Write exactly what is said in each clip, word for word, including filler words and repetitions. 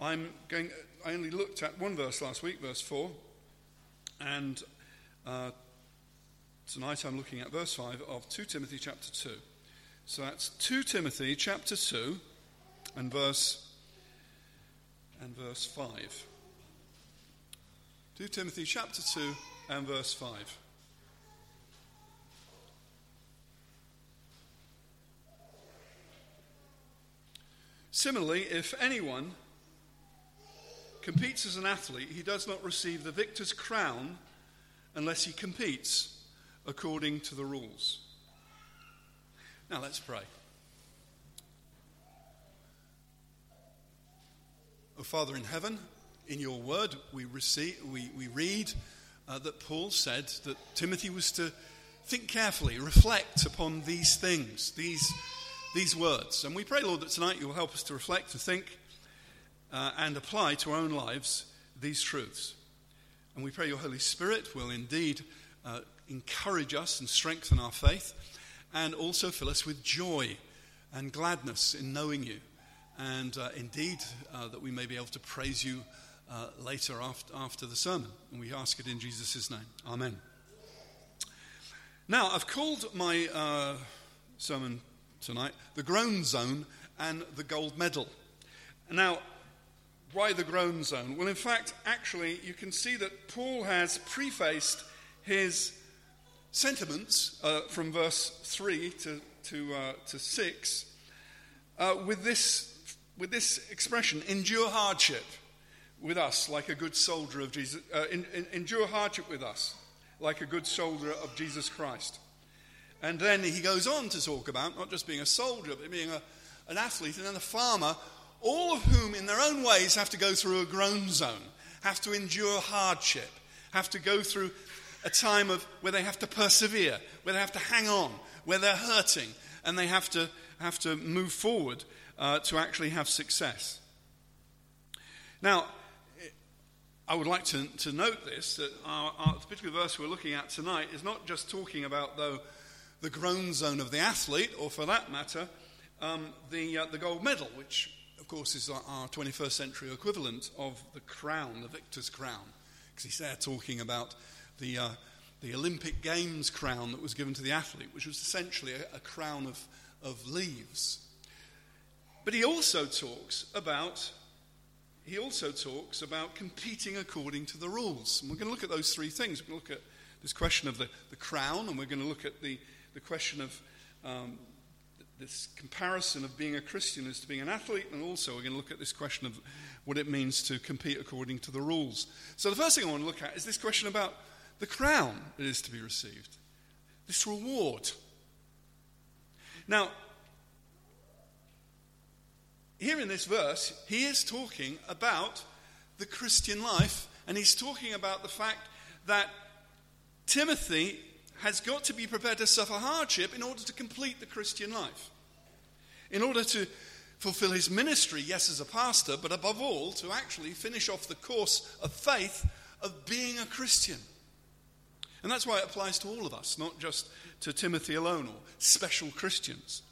I'm going. I only looked at one verse last week, verse four, and uh, tonight I'm looking at verse five of Second Timothy chapter two. So that's Second Timothy chapter two and verse and verse five. Second Timothy chapter two and verse five. Similarly, if anyone competes as an athlete, he does not receive the victor's crown unless he competes according to the rules. Now let's pray. Oh, Father in heaven, in your word we receive, we, we read uh, that Paul said that Timothy was to think carefully, reflect upon these things, these these words. And we pray, Lord, that tonight you will help us to reflect, to think, uh, and apply to our own lives these truths. And we pray your Holy Spirit will indeed uh, encourage us and strengthen our faith, and also fill us with joy and gladness in knowing you. And uh, indeed, uh, that we may be able to praise you uh, later after, after the sermon. And we ask it in Jesus' name. Amen. Now, I've called my uh, sermon tonight the Groan Zone and the Gold Medal. Now, why the Groan Zone? Well, in fact, actually, you can see that Paul has prefaced his sentiments uh, from verse three to to, uh, to six uh, with this with this expression: endure hardship with us like a good soldier of Jesus. Uh, in, in, endure hardship with us like a good soldier of Jesus Christ. And then he goes on to talk about not just being a soldier, but being a, an athlete and then a farmer, all of whom in their own ways have to go through a groan zone, have to endure hardship, have to go through a time of where they have to persevere, where they have to hang on, where they're hurting, and they have to have to move forward uh, to actually have success. Now, I would like to, to note this, that our, our particular verse we're looking at tonight is not just talking about, though, the groan zone of the athlete, or for that matter, um, the uh, the gold medal, which, of course, is our twenty-first century equivalent of the crown, the victor's crown, because he's there talking about the uh, the Olympic Games crown that was given to the athlete, which was essentially a, a crown of, of leaves. But he also talks about he also talks about competing according to the rules. And we're going to look at those three things. We're going to look at this question of the, the crown, and we're going to look at the, the question of um, this comparison of being a Christian as to being an athlete, and also we're going to look at this question of what it means to compete according to the rules. So the first thing I want to look at is this question about the crown that is to be received, this reward. Now, here in this verse, he is talking about the Christian life, and he's talking about the fact that Timothy has got to be prepared to suffer hardship in order to complete the Christian life, in order to fulfill his ministry, yes, as a pastor, but above all, to actually finish off the course of faith of being a Christian. And that's why it applies to all of us, not just to Timothy alone or special Christians.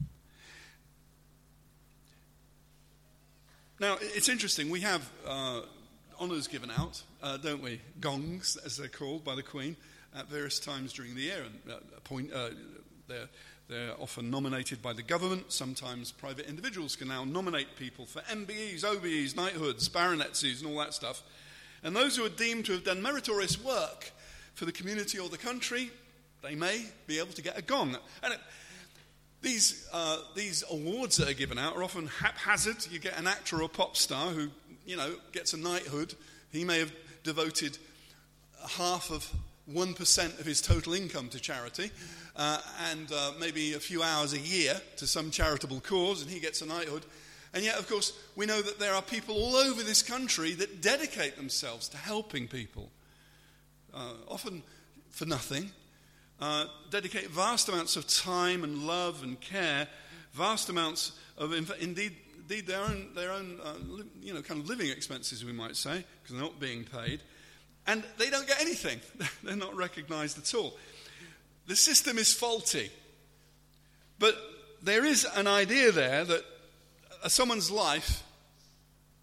Now, it's interesting, we have uh, honours given out, uh, don't we? Gongs, as they're called by the Queen, at various times during the year. And uh, appoint, uh, they're, they're often nominated by the government. Sometimes private individuals can now nominate people for M B Es, O B Es, knighthoods, baronetcies, and all that stuff. And those who are deemed to have done meritorious work for the community or the country, they may be able to get a gong. And it, These uh, these awards that are given out are often haphazard. You get an actor or a pop star who, you know, gets a knighthood. He may have devoted half of one percent of his total income to charity, uh, and uh, maybe a few hours a year to some charitable cause, and he gets a knighthood. And yet, of course, we know that there are people all over this country that dedicate themselves to helping people, uh, often for nothing. Uh, dedicate vast amounts of time and love and care, vast amounts of, indeed, indeed their own, their own, uh, li- you know, kind of living expenses, we might say, because they're not being paid, and they don't get anything. They're not recognised at all. The system is faulty, but there is an idea there that uh, someone's life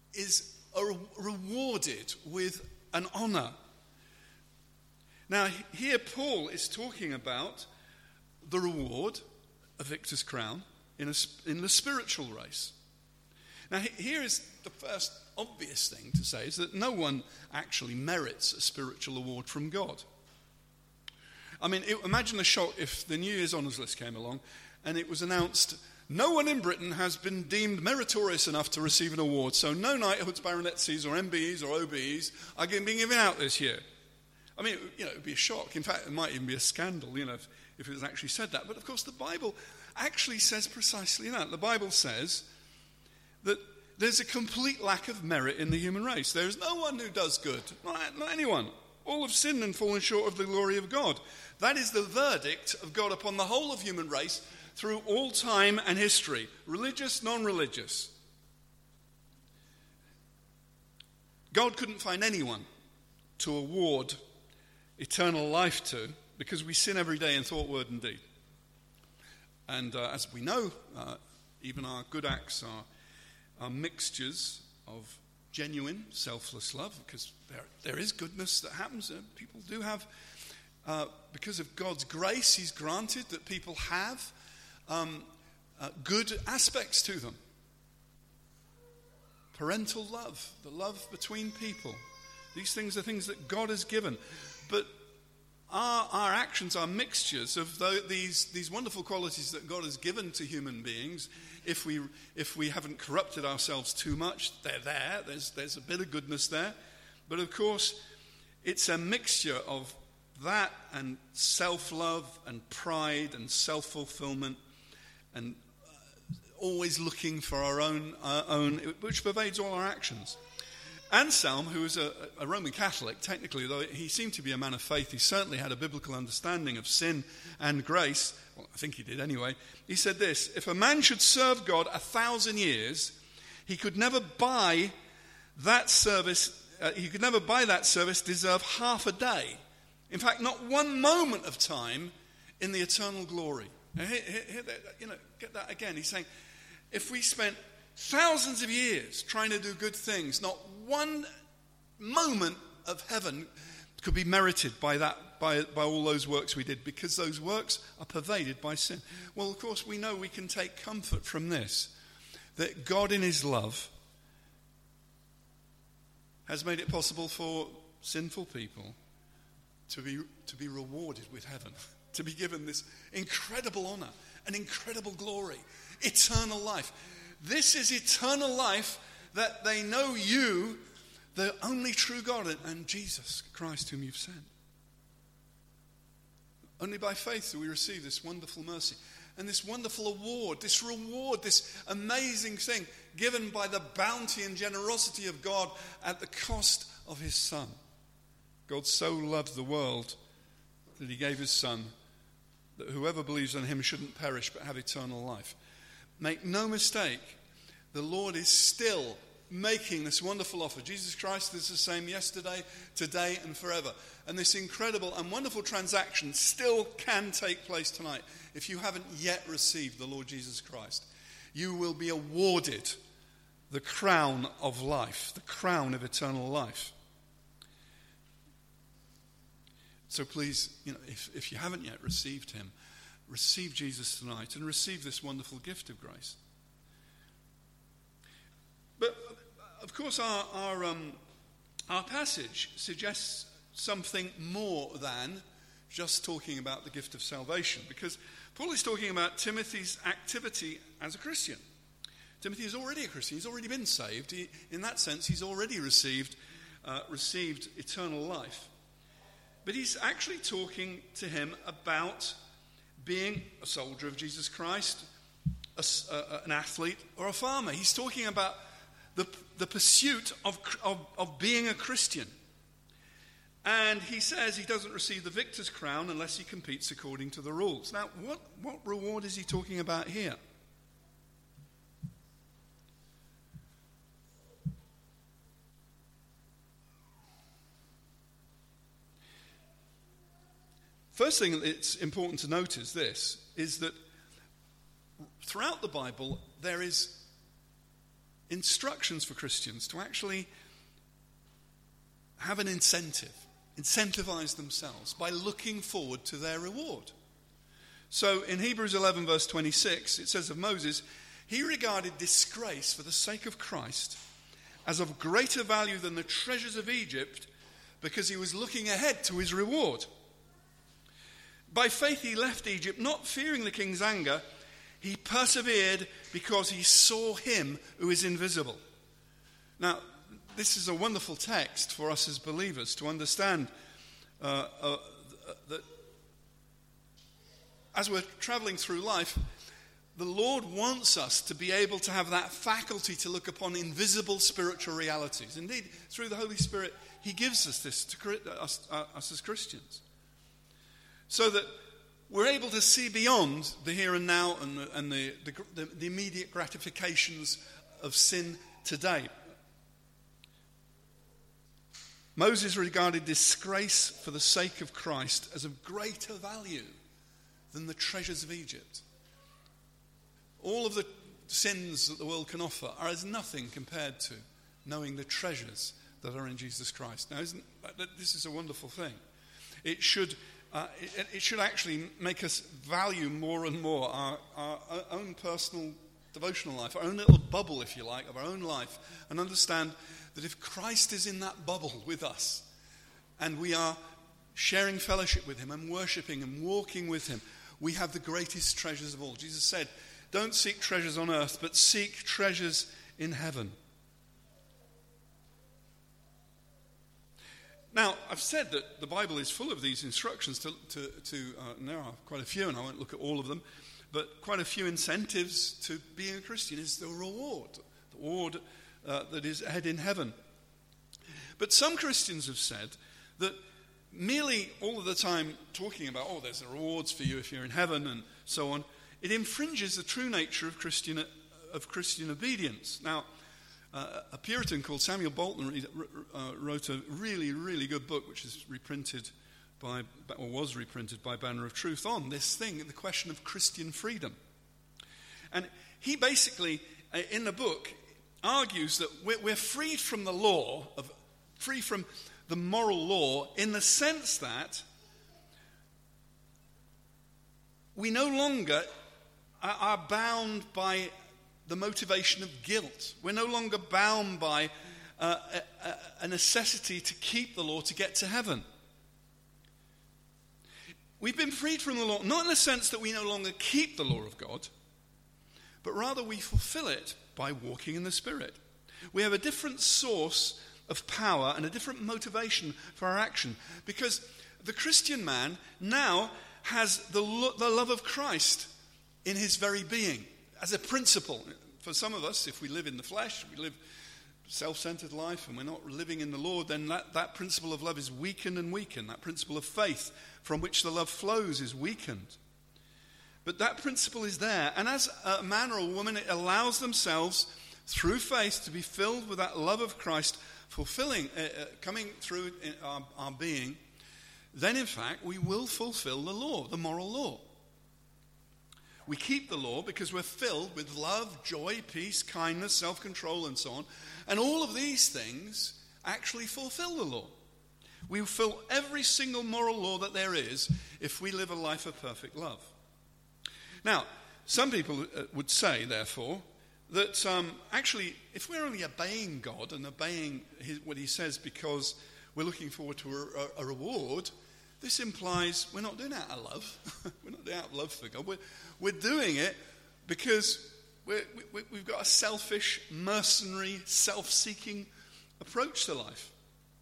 is rewarded with an honor. Now, here Paul is talking about the reward, a victor's crown, in, a, in the spiritual race. Now, here is the first obvious thing to say, is that no one actually merits a spiritual award from God. I mean, it, imagine the shock if the New Year's honours list came along and it was announced, no one in Britain has been deemed meritorious enough to receive an award, so no knighthoods, baronetcies, or M B Es or O B Es are being given out this year. I mean, you know, it would be a shock. In fact, it might even be a scandal, you know, if, if it was actually said that. But of course, the Bible actually says precisely that. The Bible says that there's a complete lack of merit in the human race. There is no one who does good, not, not anyone. All have sinned and fallen short of the glory of God. That is the verdict of God upon the whole of human race through all time and history, religious, non-religious. God couldn't find anyone to award eternal life to, because we sin every day in thought, word, and deed. And uh, as we know, uh, even our good acts are, are mixtures of genuine, selfless love, because there, there is goodness that happens. Uh, people do have, uh, because of God's grace, he's granted that people have um, uh, good aspects to them. Parental love, the love between people. These things are things that God has given. But our, our actions are mixtures of the, these, these wonderful qualities that God has given to human beings. If we, if we haven't corrupted ourselves too much, they're there. There's, there's a bit of goodness there. But of course, it's a mixture of that and self-love and pride and self-fulfillment and always looking for our own, our own, which pervades all our actions. Anselm, who was a, a Roman Catholic, technically, though he seemed to be a man of faith, he certainly had a biblical understanding of sin and grace. Well, I think he did anyway. He said this: if a man should serve God a thousand years, he could never buy that service, uh, he could never buy that service deserve half a day. In fact, not one moment of time in the eternal glory. Now, here, here, here, you know, get that again. He's saying, if we spent thousands of years trying to do good things, not one moment of heaven could be merited by that, by, by all those works we did, because those works are pervaded by sin. Well, of course, we know we can take comfort from this, that God in his love has made it possible for sinful people to be, to be rewarded with heaven, to be given this incredible honor, an incredible glory, eternal life. This is eternal life, that they know you, the only true God, and Jesus Christ whom you've sent. Only by faith do we receive this wonderful mercy and this wonderful award, this reward, this amazing thing given by the bounty and generosity of God at the cost of his Son. God so loved the world that he gave his Son, that whoever believes in him shouldn't perish but have eternal life. Make no mistake, the Lord is still making this wonderful offer. Jesus Christ is the same yesterday, today, and forever. And this incredible and wonderful transaction still can take place tonight. If you haven't yet received the Lord Jesus Christ, you will be awarded the crown of life, the crown of eternal life. So please, you know, if, if you haven't yet received him, receive Jesus tonight and receive this wonderful gift of grace. But, of course, our our, um, our passage suggests something more than just talking about the gift of salvation, because Paul is talking about Timothy's activity as a Christian. Timothy is already a Christian. He's already been saved. He, in that sense, he's already received, uh, received eternal life. But he's actually talking to him about being a soldier of Jesus Christ, a, a, an athlete, or a farmer. He's talking about the, the pursuit of, of, of being a Christian. And he says he doesn't receive the victor's crown unless he competes according to the rules. Now, what, what reward is he talking about here? First thing that's important to note is this, is that throughout the Bible there is instructions for Christians to actually have an incentive, incentivize themselves by looking forward to their reward. So in Hebrews eleven verse twenty-six, it says of Moses, he regarded disgrace for the sake of Christ as of greater value than the treasures of Egypt, because he was looking ahead to his reward. By faith he left Egypt, not fearing the king's anger. He persevered because he saw him who is invisible. Now, this is a wonderful text for us as believers to understand uh, uh, that as we're traveling through life, the Lord wants us to be able to have that faculty to look upon invisible spiritual realities. Indeed, through the Holy Spirit, he gives us this to us, uh, us as Christians. So that we're able to see beyond the here and now and, the, and the, the, the immediate gratifications of sin today. Moses regarded disgrace for the sake of Christ as of greater value than the treasures of Egypt. All of the sins that the world can offer are as nothing compared to knowing the treasures that are in Jesus Christ. Now, isn't this is a wonderful thing? It should uh, it, it should actually make us value more and more our, our own personal devotional life, our own little bubble, if you like, of our own life, and understand that if Christ is in that bubble with us, and we are sharing fellowship with him and worshipping and walking with him, we have the greatest treasures of all. Jesus said, don't seek treasures on earth, but seek treasures in heaven. Now, I've said that the Bible is full of these instructions to, to, to uh, and there are quite a few, and I won't look at all of them, but quite a few incentives to being a Christian is the reward, the reward uh, that is ahead in heaven. But some Christians have said that merely all of the time talking about, oh, there's the rewards for you if you're in heaven and so on, it infringes the true nature of Christian of Christian obedience. Now, uh, a Puritan called Samuel Bolton uh, wrote a really, really good book, which is reprinted by, or was reprinted by Banner of Truth, on this thing, the question of Christian freedom. And he basically, uh, in the book, argues that we're, we're freed from the law, of, free from the moral law, in the sense that we no longer are bound by the motivation of guilt. We're no longer bound by uh, a, a necessity to keep the law to get to heaven. We've been freed from the law, not in the sense that we no longer keep the law of God, but rather we fulfill it by walking in the Spirit. We have a different source of power and a different motivation for our action, because the Christian man now has the, lo- the love of Christ in his very being, as a principle. For some of us, if we live in the flesh, we live a self-centered life and we're not living in the Lord, then that, that principle of love is weakened and weakened. That principle of faith from which the love flows is weakened. But that principle is there. And as a man or a woman, it allows themselves, through faith, to be filled with that love of Christ, fulfilling, uh, uh, coming through in our, our being. Then, in fact, we will fulfill the law, the moral law. We keep the law because we're filled with love, joy, peace, kindness, self-control, and so on. And all of these things actually fulfill the law. We fulfill every single moral law that there is if we live a life of perfect love. Now, some people would say, therefore, that um, actually, if we're only obeying God and obeying his, what he says because we're looking forward to a, a, a reward, this implies we're not doing it out of love. We're not doing it out of love for God. We're, we're doing it because we're, we, we've got a selfish, mercenary, self-seeking approach to life.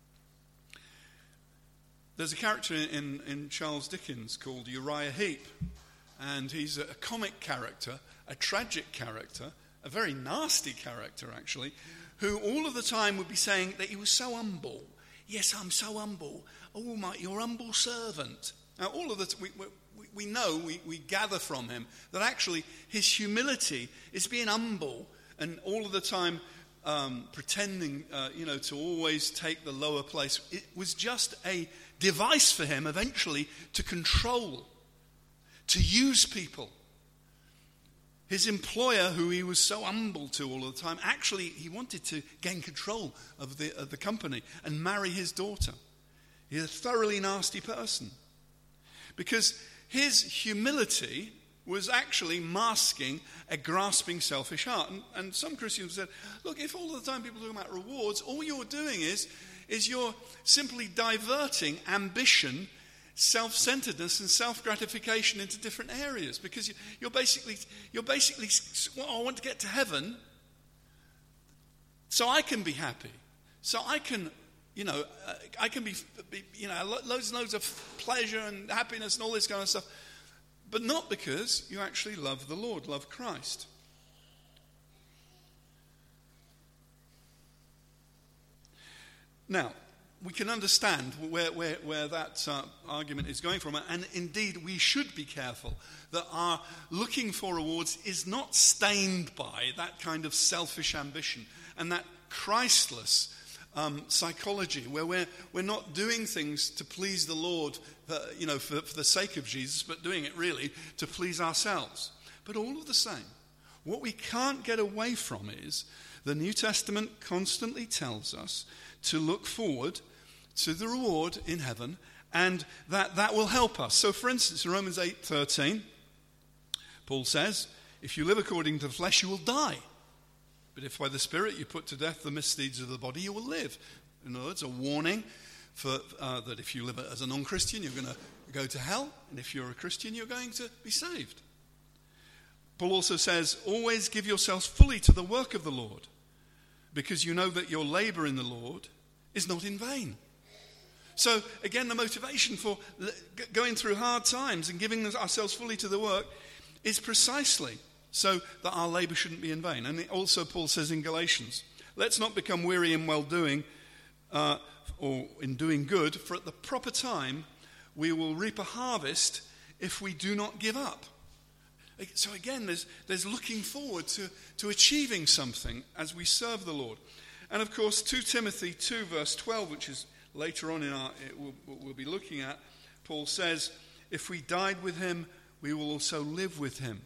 There's a character in, in Charles Dickens called Uriah Heep, and he's a comic character, a tragic character, a very nasty character, actually, who all of the time would be saying that he was so humble. Yes, I'm so humble. Oh, my, your humble servant. Now, all of that, we, we, we know, we, we gather from him that actually his humility is being humble and all of the time um, pretending, uh, you know, to always take the lower place. It was just a device for him eventually to control, to use people. His employer, who he was so humble to all the time, actually he wanted to gain control of the, of the company and marry his daughter. He's a thoroughly nasty person. Because his humility was actually masking a grasping, selfish heart. And, and some Christians said, look, if all the time people are talking about rewards, all you're doing is, is you're simply diverting ambition, self-centeredness and self-gratification into different areas, because you, you're basically you're basically well, I want to get to heaven so I can be happy, so I can you know uh, I can be, be you know loads and loads of pleasure and happiness and all this kind of stuff, but not because you actually love the Lord, love Christ. Now, we can understand where, where, where that uh, argument is going from. And indeed, we should be careful that our looking for rewards is not stained by that kind of selfish ambition and that Christless um, psychology, where we're, we're not doing things to please the Lord, uh, you know, for, for the sake of Jesus, but doing it really to please ourselves. But all of the same, what we can't get away from is the New Testament constantly tells us to look forward to the reward in heaven, and that, that will help us. So, for instance, in Romans eight thirteen, Paul says, if you live according to the flesh, you will die. But if by the Spirit you put to death the misdeeds of the body, you will live. In other words, a warning for uh, that if you live as a non-Christian, you're going to go to hell, and if you're a Christian, you're going to be saved. Paul also says, always give yourselves fully to the work of the Lord, because you know that your labor in the Lord is not in vain. So, again, the motivation for going through hard times and giving ourselves fully to the work is precisely so that our labor shouldn't be in vain. And also Paul says in Galatians, let's not become weary in well-doing uh, or in doing good, for at the proper time we will reap a harvest if we do not give up. So again, there's, there's looking forward to, to achieving something as we serve the Lord. And of course, Second Timothy two verse twelve, which is later on in our, it will, we'll be looking at, Paul says, if we died with him, we will also live with him.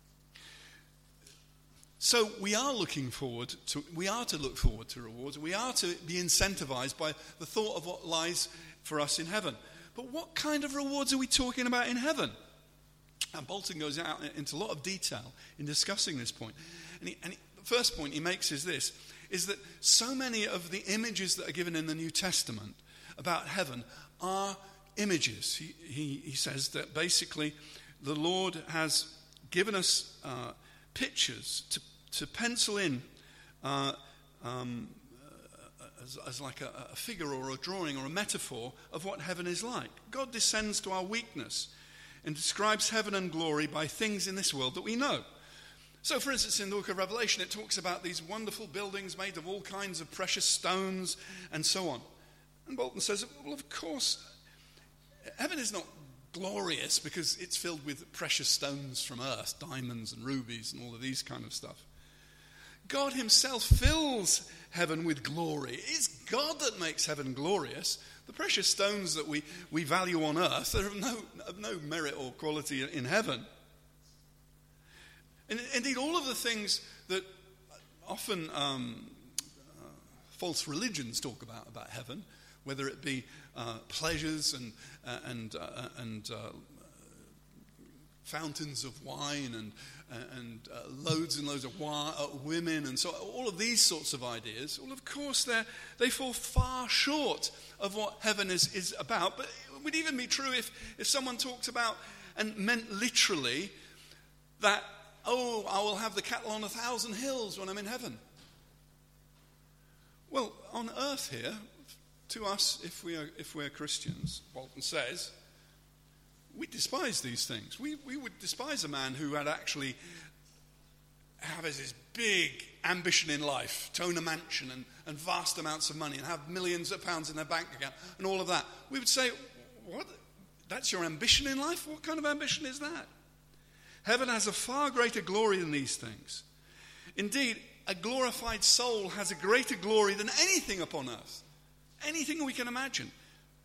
So we are looking forward to, we are to look forward to rewards. We are to be incentivized by the thought of what lies for us in heaven. But what kind of rewards are we talking about in heaven? And Bolton goes out into a lot of detail in discussing this point. And, he, and he, the first point he makes is this, is that so many of the images that are given in the New Testament about heaven are images. He, he, he says that basically the Lord has given us uh, pictures to, to pencil in uh, um, as, as like a, a figure or a drawing or a metaphor of what heaven is like. God descends to our weakness and describes heaven and glory by things in this world that we know. So, for instance, in the book of Revelation, it talks about these wonderful buildings made of all kinds of precious stones and so on. And Bolton says, well, of course, heaven is not glorious because it's filled with precious stones from earth, diamonds and rubies and all of these kind of stuff. God himself fills heaven with glory. It's God that makes heaven glorious. The precious stones that we, we value on earth are of no, of no merit or quality in heaven. And indeed, all of the things that often um, uh, false religions talk about about heaven, whether it be uh, pleasures and uh, and uh, and uh, fountains of wine and and uh, loads and loads of wine, uh, women and so all of these sorts of ideas, well, of course, they they fall far short of what heaven is is about. But it would even be true if if someone talked about and meant literally that, oh, I will have the cattle on a thousand hills when I'm in heaven. Well, on earth here, to us, if we are if we're Christians, Bolton says, we despise these things. We we would despise a man who had actually have this big ambition in life, to own a mansion and, and vast amounts of money and have millions of pounds in their bank account and all of that. We would say, what? That's your ambition in life? What kind of ambition is that? Heaven has a far greater glory than these things. Indeed, a glorified soul has a greater glory than anything upon earth. Anything we can imagine.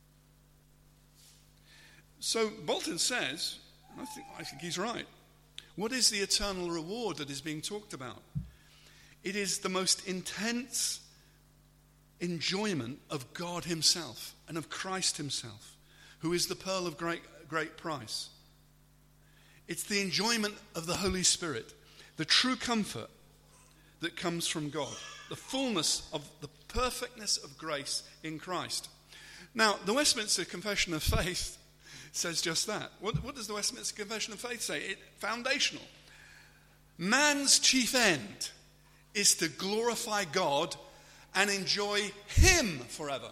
So Bolton says, and I think, I think he's right, What is the eternal reward that is being talked about? It is the most intense enjoyment of God himself and of Christ himself, who is the pearl of great, great price. It's the enjoyment of the Holy Spirit, the true comfort that comes from God, the fullness of the perfectness of grace in Christ. Now, the Westminster Confession of Faith says just that. What, what does the Westminster Confession of Faith say? It, foundational. Man's chief end is to glorify God and enjoy him forever.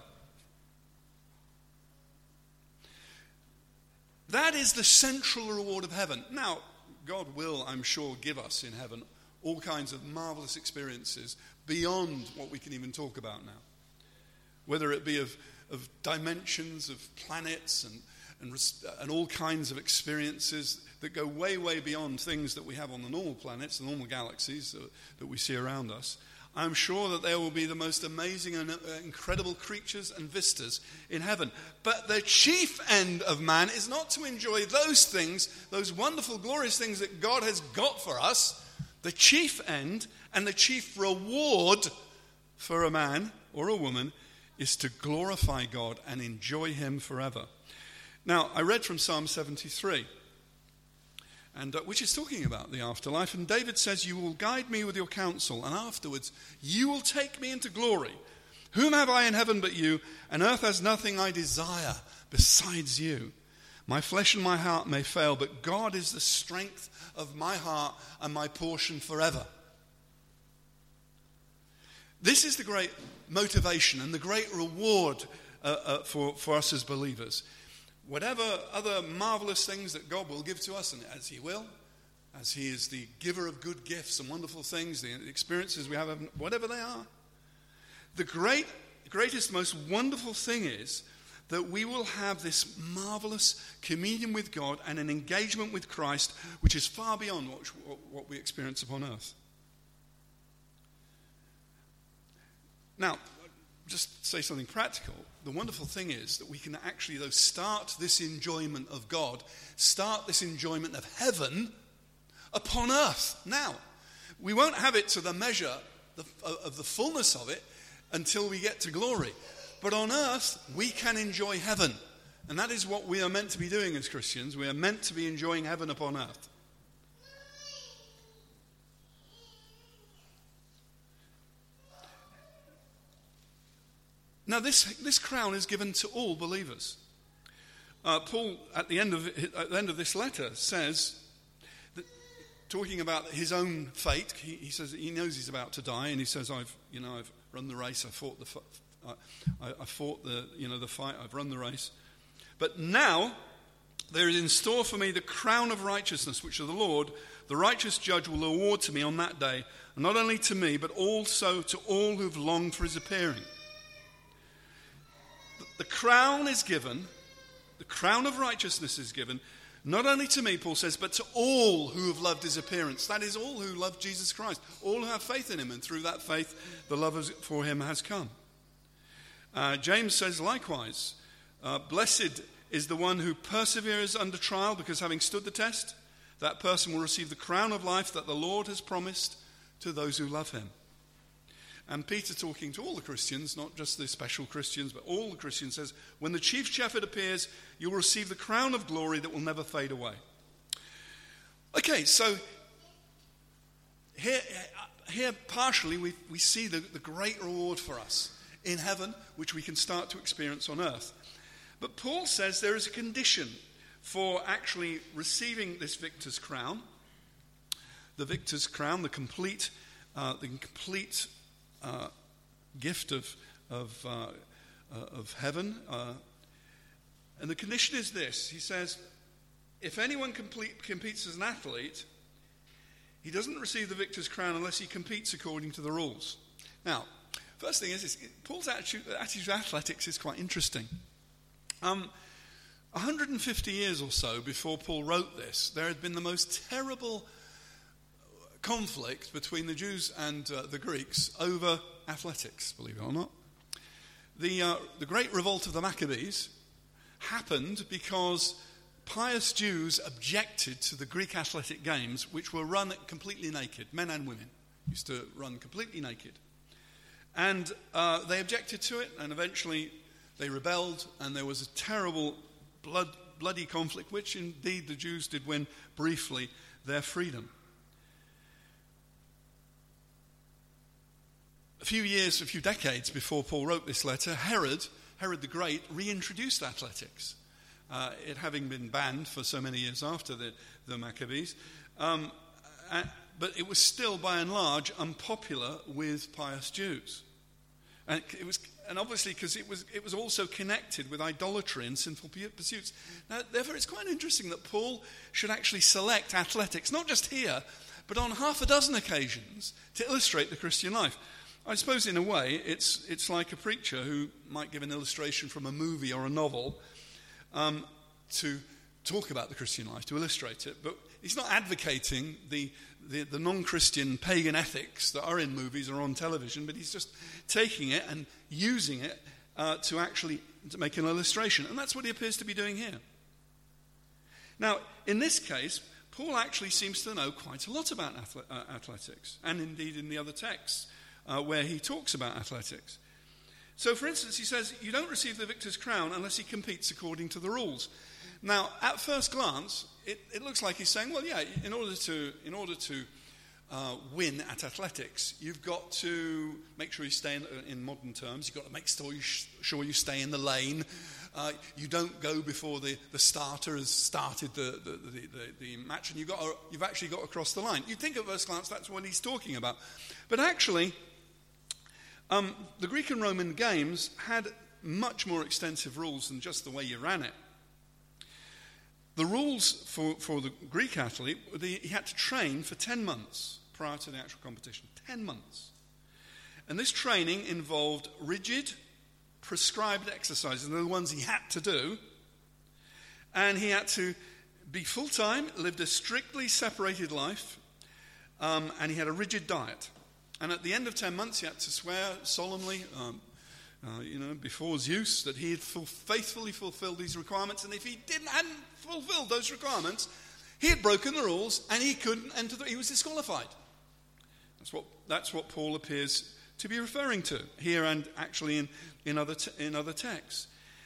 That is the central reward of heaven. Now, God will, I'm sure, give us in heaven all kinds of marvelous experiences beyond what we can even talk about now. Whether it be of, of dimensions, of planets, and, and, and all kinds of experiences that go way, way beyond things that we have on the normal planets, the normal galaxies that, that we see around us. I'm sure that there will be the most amazing and incredible creatures and vistas in heaven. But the chief end of man is not to enjoy those things, those wonderful, glorious things that God has got for us. The chief end and the chief reward for a man or a woman is to glorify God and enjoy him forever. Now, I read from Psalm seventy-three. And uh, which is talking about the afterlife. And David says, you will guide me with your counsel, and afterwards you will take me into glory. Whom have I in heaven but you? And earth has nothing I desire besides you. My flesh and my heart may fail, but God is the strength of my heart and my portion forever. This is the great motivation and the great reward uh, uh, for, for us as believers. Whatever other marvelous things that God will give to us, and as he will, as he is the giver of good gifts and wonderful things, the experiences we have, whatever they are, the great, greatest, most wonderful thing is that we will have this marvelous communion with God and an engagement with Christ which is far beyond what, what we experience upon earth. Now, just say something practical. The wonderful thing is that we can actually, though, start this enjoyment of God, start this enjoyment of heaven upon earth. Now, we won't have it to the measure of the fullness of it until we get to glory. But on earth, we can enjoy heaven. And that is what we are meant to be doing as Christians. We are meant to be enjoying heaven upon earth. Now, this, this crown is given to all believers. Uh, Paul, at the end of at the end of this letter, says, that, talking about his own fate, he, he says he knows he's about to die, and he says, "I've, you know, I've run the race. I fought the, I, I fought the, you know, the fight. I've run the race. But now there is in store for me the crown of righteousness, which the Lord, the righteous judge, will award to me on that day, and not only to me, but also to all who've longed for his appearing." The crown is given, the crown of righteousness is given, not only to me, Paul says, but to all who have loved his appearance. That is, all who love Jesus Christ, all who have faith in him, and through that faith, the love for him has come. Uh, James says likewise, uh, blessed is the one who perseveres under trial, because having stood the test, that person will receive the crown of life that the Lord has promised to those who love him. And Peter, talking to all the Christians, not just the special Christians, but all the Christians, says, when the chief shepherd appears, you will receive the crown of glory that will never fade away. Okay, so here, here partially we, we see the, the great reward for us in heaven, which we can start to experience on earth. But Paul says there is a condition for actually receiving this victor's crown. The victor's crown, the complete, uh, the complete Uh, gift of of, uh, uh, of heaven, uh, and the condition is this. He says, if anyone complete, competes as an athlete, he doesn't receive the victor's crown unless he competes according to the rules. Now, first thing is, is Paul's attitude, attitude to athletics is quite interesting. Um, one hundred fifty years or so before Paul wrote this, there had been the most terrible conflict between the Jews and uh, the Greeks over athletics, believe it or not. The, uh, the great revolt of the Maccabees happened because pious Jews objected to the Greek athletic games, which were run completely naked. Men and women used to run completely naked. And uh, they objected to it, and eventually they rebelled, and there was a terrible blood, bloody conflict, which indeed the Jews did win briefly their freedom. A few years, a few decades before Paul wrote this letter, Herod, Herod the Great, reintroduced athletics. Uh, it having been banned for so many years after the, the Maccabees. Um, uh, but it was still, by and large, unpopular with pious Jews. And it was, and obviously because it was, it was also connected with idolatry and sinful pursuits. Now, therefore, it's quite interesting that Paul should actually select athletics, not just here, but on half a dozen occasions to illustrate the Christian life. I suppose in a way it's it's like a preacher who might give an illustration from a movie or a novel um, to talk about the Christian life, to illustrate it. But he's not advocating the, the, the non-Christian pagan ethics that are in movies or on television, but he's just taking it and using it uh, to actually to make an illustration. And that's what he appears to be doing here. Now, in this case, Paul actually seems to know quite a lot about athle- uh, athletics, and indeed in the other texts. Uh, where he talks about athletics. So, for instance, he says, you don't receive the victor's crown unless he competes according to the rules. Now, at first glance, it, it looks like he's saying, well, yeah, in order to in order to uh, win at athletics, you've got to make sure you stay in, in modern terms, you've got to make sure you, sure you stay in the lane. Uh, you don't go before the, the starter has started the, the, the, the, the match, and you've, got to, you've actually got to cross the line. You'd think at first glance that's what he's talking about. But actually, Um, the Greek and Roman games had much more extensive rules than just the way you ran it. The rules for, for the Greek athlete, the, he had to train for ten months prior to the actual competition. ten months. And this training involved rigid, prescribed exercises. They're the ones he had to do. And he had to be full-time, lived a strictly separated life, um, and he had a rigid diet. And at the end of ten months, he had to swear solemnly, um, uh, you know, before Zeus, that he had full, faithfully fulfilled these requirements. And if he didn't hadn't fulfilled those requirements, he had broken the rules, and he couldn't enter. The, he was disqualified. That's what that's what Paul appears to be referring to here, and actually in in other te- in other texts.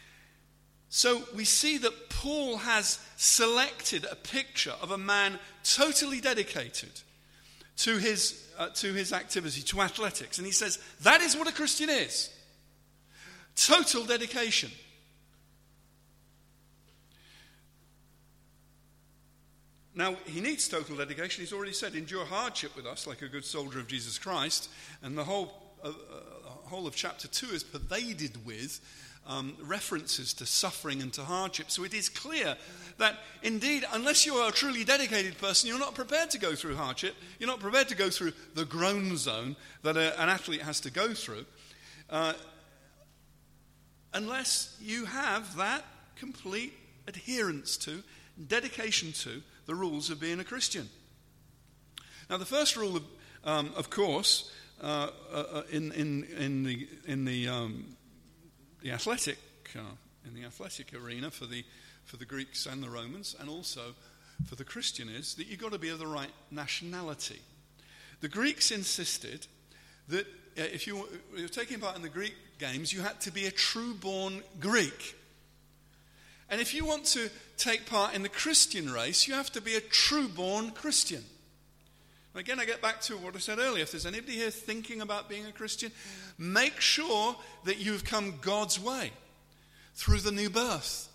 So we see that Paul has selected a picture of a man totally dedicated to his uh, to his activity, to athletics. And he says, that is what a Christian is. Total dedication. Now, he needs total dedication. He's already said, endure hardship with us like a good soldier of Jesus Christ. And the whole, uh, uh, whole of chapter two is pervaded with Um, references to suffering and to hardship. So it is clear that indeed, unless you are a truly dedicated person, you're not prepared to go through hardship. You're not prepared to go through the groan zone that a, an athlete has to go through, uh, unless you have that complete adherence to, dedication to the rules of being a Christian. Now, the first rule, of, um, of course, uh, uh, in in in the in the um, The athletic, uh, in the athletic arena for the for the Greeks and the Romans, and also for the Christian, is that you've got to be of the right nationality. The Greeks insisted that uh, if you were taking part in the Greek games, you had to be a true-born Greek. And if you want to take part in the Christian race, you have to be a true-born Christian. Again, I get back to what I said earlier. If there's anybody here thinking about being a Christian, make sure that you've come God's way through the new birth.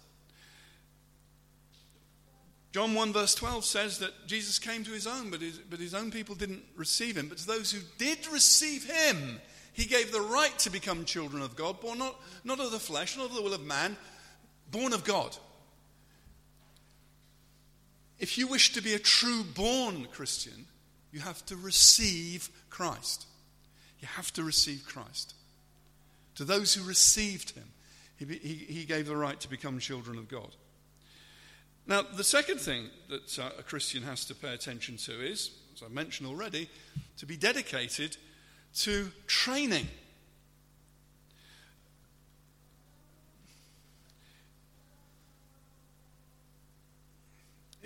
John one verse twelve says that Jesus came to his own, but his, but his own people didn't receive him. But to those who did receive him, he gave the right to become children of God, born not, not of the flesh, not of the will of man, born of God. If you wish to be a true-born Christian, you have to receive Christ. You have to receive Christ. To those who received him, he, he, he gave the right to become children of God. Now, the second thing that uh, a Christian has to pay attention to is, as I mentioned already, to be dedicated to training.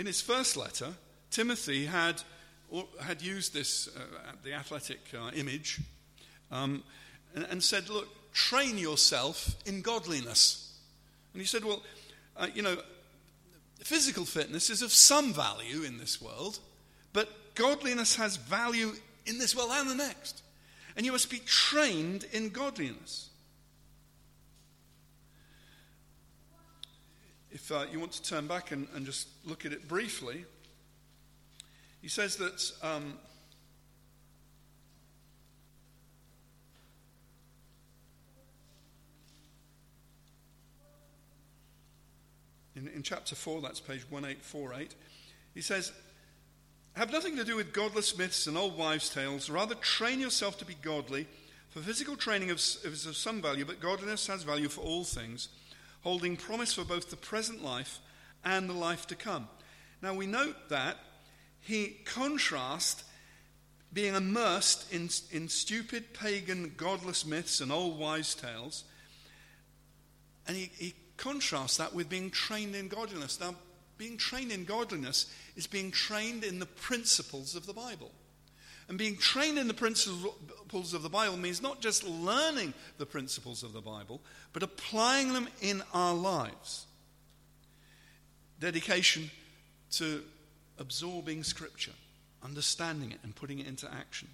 in his first letter, Timothy had, had used this, uh, the athletic uh, image, um, and, and said, look, train yourself in godliness. And he said, well, uh, you know, physical fitness is of some value in this world, but godliness has value in this world and the next. And you must be trained in godliness. If uh, you want to turn back and, and just look at it briefly, he says that um, in, in chapter four, that's page one eight four eight, he says, have nothing to do with godless myths and old wives' tales. Rather, train yourself to be godly. For physical training is of some value, but godliness has value for all things, holding promise for both the present life and the life to come. Now we note that he contrasts being immersed in, in stupid, pagan, godless myths and old wives' tales, and he, he contrasts that with being trained in godliness. Now, being trained in godliness is being trained in the principles of the Bible. And being trained in the principles of the Bible means not just learning the principles of the Bible, but applying them in our lives. Dedication to absorbing Scripture, understanding it and putting it into action.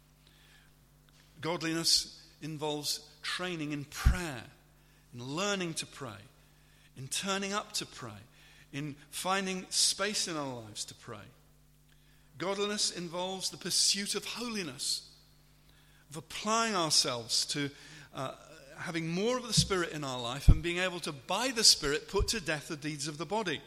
Godliness involves training in prayer, in learning to pray, in turning up to pray, in finding space in our lives to pray. Godliness involves the pursuit of holiness, of applying ourselves to uh, having more of the Spirit in our life and being able to, by the Spirit, put to death the deeds of the body.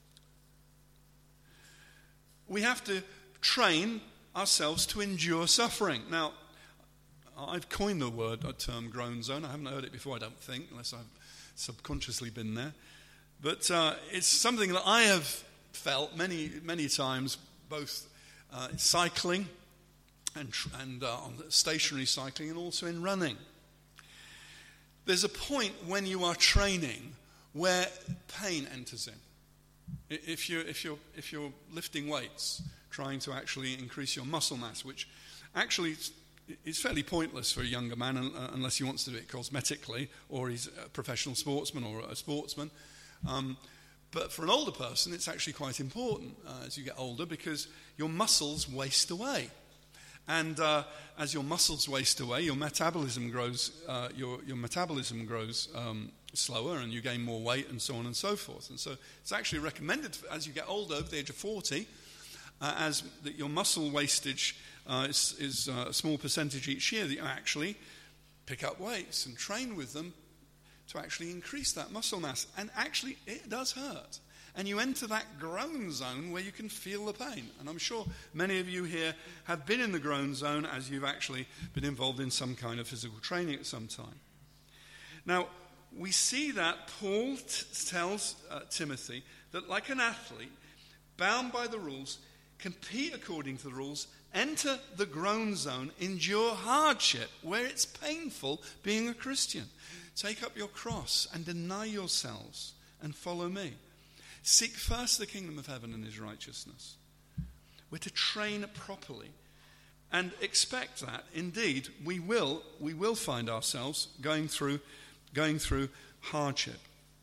We have to train ourselves to endure suffering. Now, I've coined the word, a term, groan zone. I haven't heard it before, I don't think, unless I've subconsciously been there. But uh, it's something that I have felt many, many times, both uh, cycling and, and uh, on stationary cycling and also in running. There's a point when you are training where pain enters in. If you're, if you're, if you're lifting weights, trying to actually increase your muscle mass, which actually is fairly pointless for a younger man unless he wants to do it cosmetically or he's a professional sportsman or a sportsman. Um, but for an older person, it's actually quite important uh, as you get older because your muscles waste away. And uh, as your muscles waste away, your metabolism grows, uh, your, your metabolism grows um, slower and you gain more weight and so on and so forth. And so it's actually recommended as you get older, over the age of forty, uh, as that your muscle wastage uh, is, is uh, a small percentage each year, that you actually pick up weights and train with them to actually increase that muscle mass. And actually, it does hurt. And you enter that groan zone where you can feel the pain. And I'm sure many of you here have been in the groan zone as you've actually been involved in some kind of physical training at some time. Now, we see that Paul t- tells uh, Timothy that like an athlete, bound by the rules, compete according to the rules, enter the groan zone, endure hardship where it's painful being a Christian. Take up your cross and deny yourselves and follow me. Seek first the kingdom of heaven and his righteousness. We're to train properly and expect that indeed we will we will find ourselves going through going through hardship.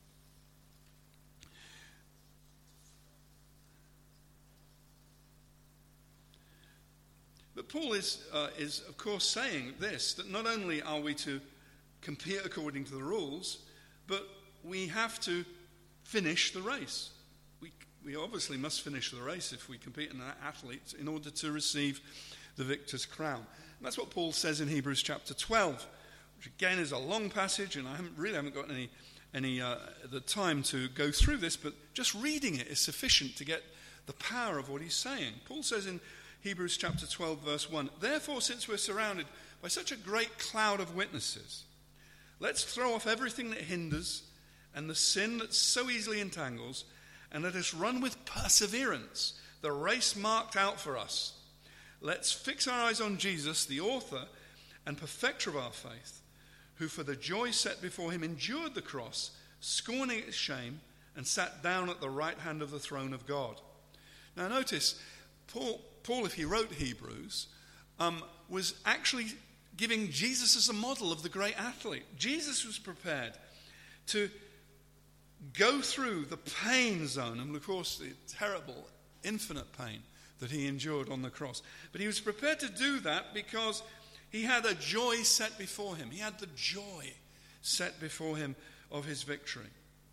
But Paul is uh, is of course saying this, that not only are we to compete according to the rules, but we have to finish the race. We we obviously must finish the race if we compete in athletes in order to receive the victor's crown. And that's what Paul says in Hebrews chapter twelve, which again is a long passage, and I haven't, really haven't got any any uh, the time to go through this, but just reading it is sufficient to get the power of what he's saying. Paul says in Hebrews chapter twelve, verse one, "Therefore, since we're surrounded by such a great cloud of witnesses, let's throw off everything that hinders and the sin that so easily entangles, and let us run with perseverance the race marked out for us. Let's fix our eyes on Jesus, the author and perfecter of our faith, who for the joy set before him endured the cross, scorning its shame, and sat down at the right hand of the throne of God. Now notice, Paul, Paul if he wrote Hebrews, um, was actually giving Jesus as a model of the great athlete. Jesus was prepared to go through the pain zone, and of course the terrible, infinite pain that he endured on the cross. But he was prepared to do that because he had a joy set before him. He had the joy set before him of his victory.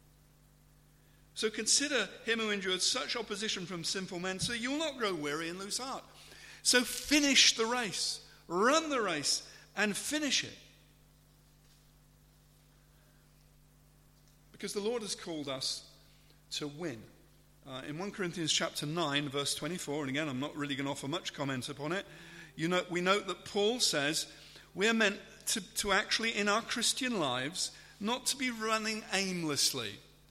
So consider him who endured such opposition from sinful men, so you will not grow weary and lose heart. So finish the race, run the race, and finish it. Because the Lord has called us to win. Uh, in First Corinthians chapter nine, verse twenty-four, and again, I'm not really going to offer much comment upon it, you know, we note that Paul says we are meant to, to actually, in our Christian lives, not to be running aimlessly.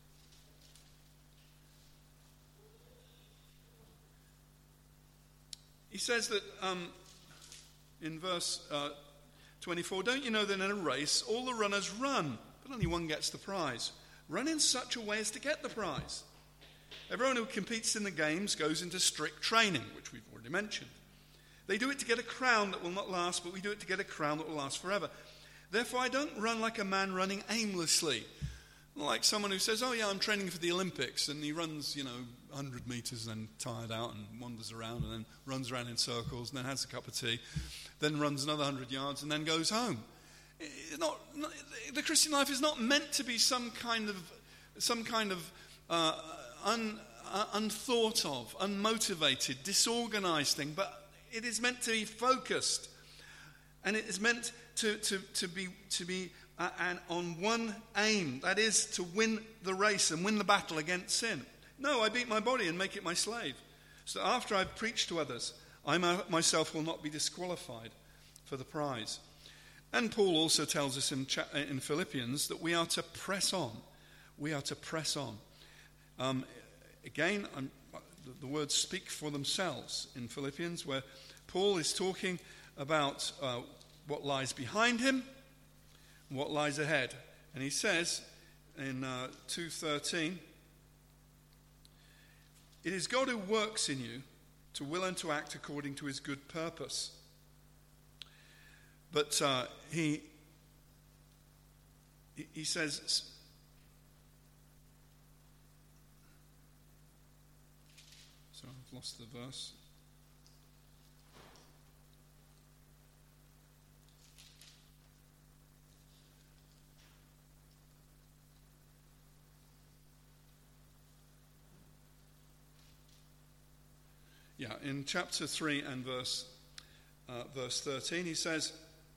He says that um, in verse uh, twenty-four, don't you know that in a race all the runners run, but only one gets the prize? Run in such a way as to get the prize. Everyone who competes in the games goes into strict training, which we've already mentioned. They do it to get a crown that will not last, but we do it to get a crown that will last forever. Therefore, I don't run like a man running aimlessly. Like someone who says, oh yeah, I'm training for the Olympics, and he runs, you know, one hundred metres and then tired out and wanders around and then runs around in circles and then has a cup of tea, then runs another one hundred yards and then goes home. It's not, not, the Christian life is not meant to be some kind of, some kind of uh, un, uh, unthought of, unmotivated, disorganized thing, but it is meant to be focused, and it is meant to, to, to be, to be uh, and on one aim, that is to win the race and win the battle against sin. No, I beat my body and make it my slave, so that after I've preached to others, I myself will not be disqualified for the prize. And Paul also tells us in, in Philippians that we are to press on. We are to press on. Um, again, I'm, the words speak for themselves in Philippians, where Paul is talking about uh, what lies behind him, what lies ahead. And he says in uh, two thirteen, it is God who works in you to will and to act according to his good purpose. But uh, he, he says, sorry, I've lost the verse. Yeah, in chapter three and verse uh, verse thirteen, he says,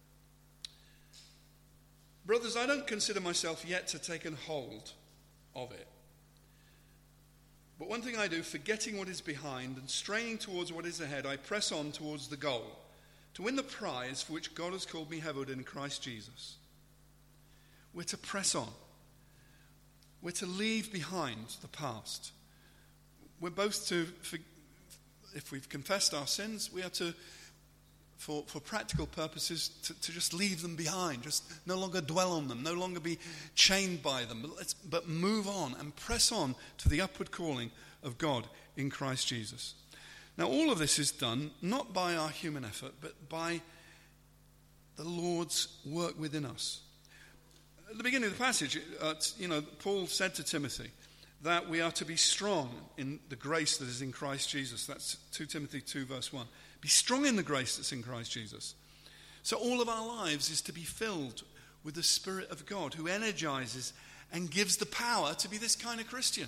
brothers, I don't consider myself yet to take a hold of it. But one thing I do, forgetting what is behind and straining towards what is ahead, I press on towards the goal, to win the prize for which God has called me heavenward in Christ Jesus. We're to press on. We're to leave behind the past. We're both to, if we've confessed our sins, we are to, For, for practical purposes, to, to just leave them behind, just no longer dwell on them, no longer be chained by them, but, let's, but move on and press on to the upward calling of God in Christ Jesus. Now, all of this is done not by our human effort, but by the Lord's work within us. At the beginning of the passage, uh, you know, Paul said to Timothy that we are to be strong in the grace that is in Christ Jesus. That's two Timothy two, verse one. Be strong in the grace that's in Christ Jesus. So all of our lives is to be filled with the Spirit of God, who energizes and gives the power to be this kind of Christian.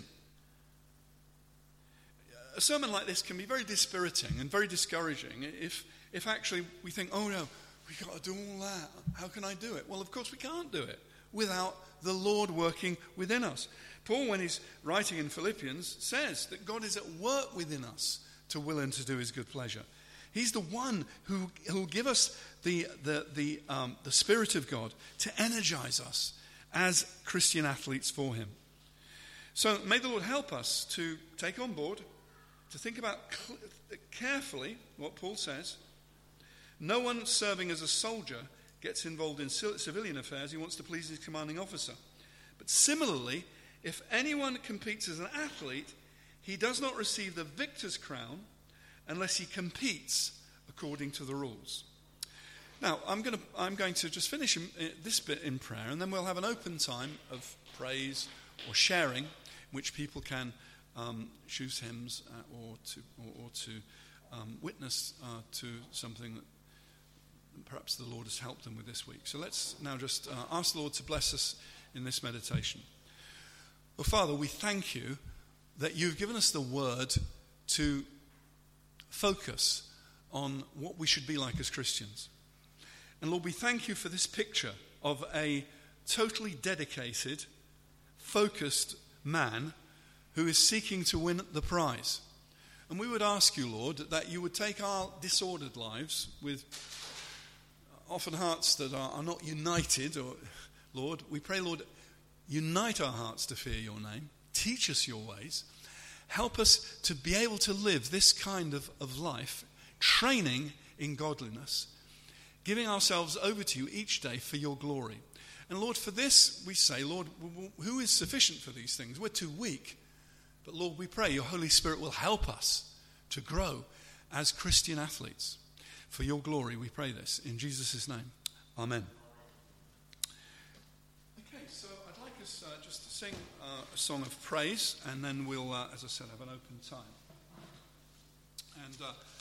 A sermon like this can be very dispiriting and very discouraging if, if actually we think, oh no, we've got to do all that. How can I do it? Well, of course we can't do it without the Lord working within us. Paul, when he's writing in Philippians, says that God is at work within us to will and to do his good pleasure. He's the one who will give us the, the, the, um, the Spirit of God to energize us as Christian athletes for him. So may the Lord help us to take on board, to think about cl- carefully what Paul says. No one serving as a soldier gets involved in civilian affairs. He wants to please his commanding officer. But similarly, if anyone competes as an athlete, he does not receive the victor's crown unless he competes according to the rules. Now, I'm going to, I'm going to just finish in, in this bit in prayer, and then we'll have an open time of praise or sharing, in which people can um, choose hymns uh, or to, or, or to um, witness uh, to something that perhaps the Lord has helped them with this week. So let's now just uh, ask the Lord to bless us in this meditation. Well, Father, we thank you that you've given us the word to focus on what we should be like as Christians. And Lord, we thank you for this picture of a totally dedicated, focused man who is seeking to win the prize. And we would ask you, Lord, that you would take our disordered lives with often hearts that are, are not united, or Lord, we pray, Lord, unite our hearts to fear your name. Teach us your ways. Help us to be able to live this kind of, of life, training in godliness, giving ourselves over to you each day for your glory. And Lord, for this we say, Lord, who is sufficient for these things? We're too weak. But Lord, we pray your Holy Spirit will help us to grow as Christian athletes. For your glory, we pray this in Jesus' name. Amen. Okay, so I'd like us uh, just to sing uh, a song of praise, and then we'll, uh, as I said, have an open time. And uh,